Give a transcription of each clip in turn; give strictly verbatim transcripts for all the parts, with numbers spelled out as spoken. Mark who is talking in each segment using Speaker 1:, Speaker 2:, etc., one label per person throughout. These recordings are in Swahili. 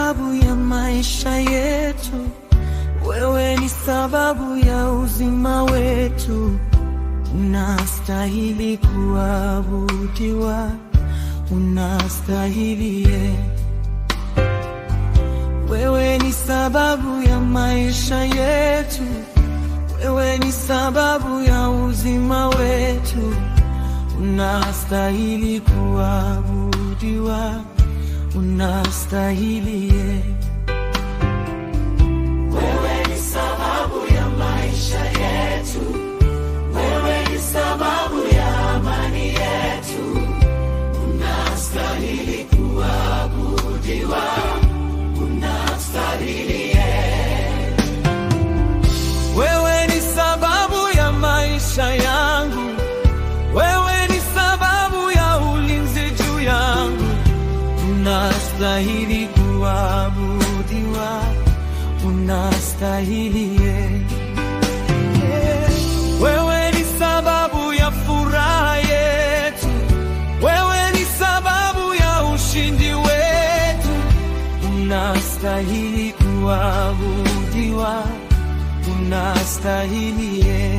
Speaker 1: sababu ya maisha yetu, wewe ni sababu ya uzima wetu. Unastahili kuabudiwa, unastahili ye. Wewe ni sababu ya maisha yetu, wewe ni sababu ya uzima wetu. Unastahili kuabudiwa, unastahili ye. Wewe ni sababu ya maisha yetu, wewe ni sababu ya amani yetu. Unastahili kuabudiwa, unastahili ye. Wewe ni sababu ya maisha yangu, wewe ni sababu ya ulinzi juu yangu. Unastahili kuabudiwa, unastahili ye. Wewe ni sababu ya furaha yetu, wewe ni sababu ya ushindi wetu. Unastahili kuabudiwa, unastahili ye.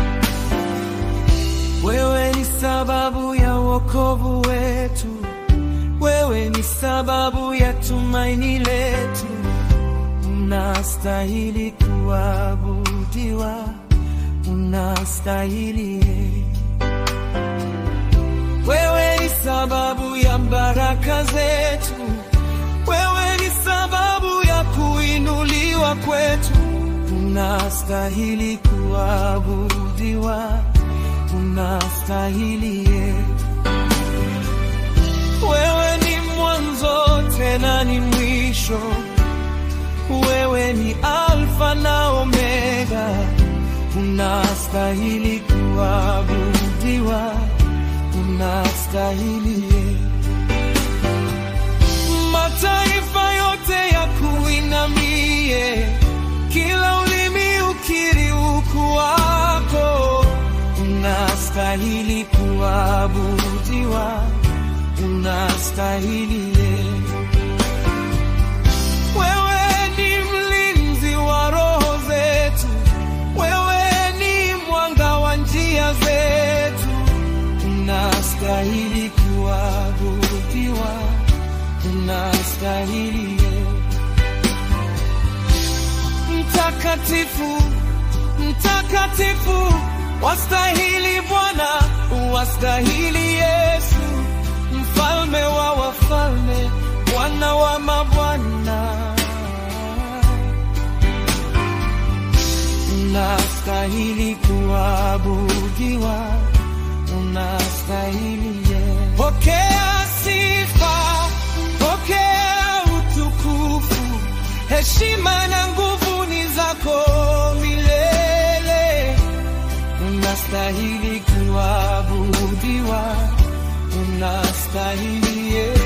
Speaker 1: Wewe ni sababu ya wokovu wetu, wewe ni sababu ya tumaini letu. Unastahili kuabudiwa, unastahili ye. Wewe ni sababu ya baraka zetu, wewe ni sababu ya kuinuliwa kwetu. Unastahili kuabudiwa, unastahili ye. Wewe ni mwanzo tena ni mwisho, wewe ni Alfa na Omega. Unastahili kuabudiwa, unastahili ye. Mataifa yote ya kuinamie, kila ulimi ukiri ukuu wako. Unastahili kuabudiwa, unastahili ye. Wewe ni mlinzi wa roho zetu, wewe ni mwanga wa njia zetu. Unastahili kuabudiwa, unastahili ye. Mtakatifu, mtakatifu, wastahili Bwana, wastahili Yesu. Mfalme wa wafalme, Bwana wa mabwana. Unastahili kuabudiwa, unastahili ye. Pokea sifa, pokea utukufu, heshima na nguvu ni zako milele. Unastahili kuabudiwa, unastahili ye.